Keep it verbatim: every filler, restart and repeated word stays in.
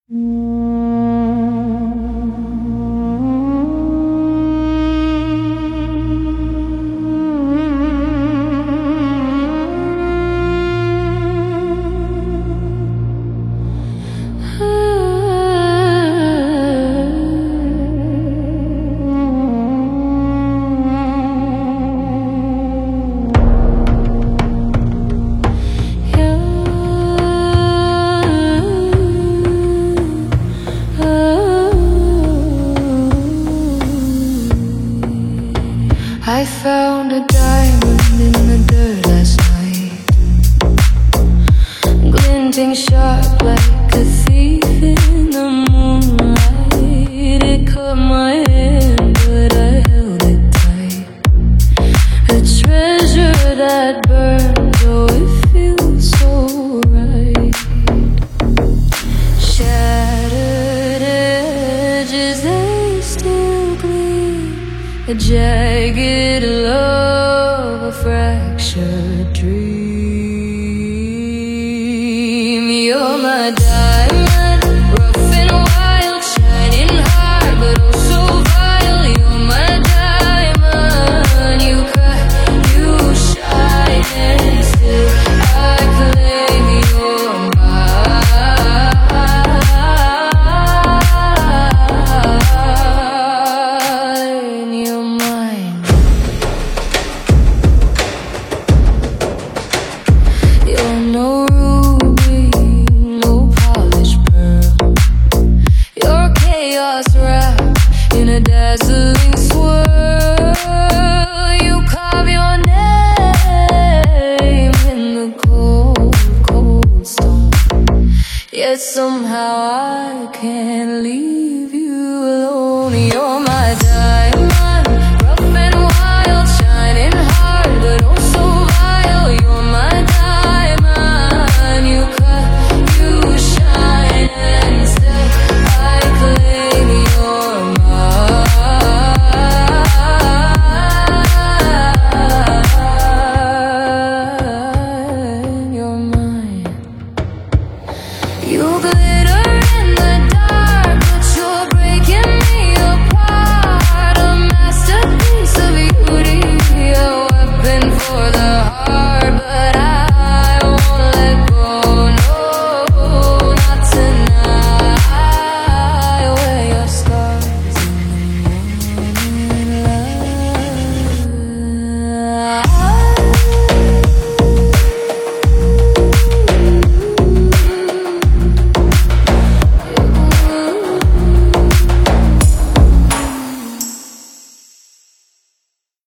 I found a diamond in the dirt last night, glinting sharp like a thief in the moonlight. It caught my hand, but I held it tight. A treasure that burns, oh, it feels so right. Shattered edges, they still gleam. A jagged love, a fractured dream. You're my diamond, rough and wild, shining hard, but oh so vile. You're my diamond, you cry, you shine, and still I claim you're mine. You're mine. You're no ruby, no polished pearl. You're chaos wrapped in a dazzling swirl. You carve your name in the cold, cold stone. Yet somehow I can't leave.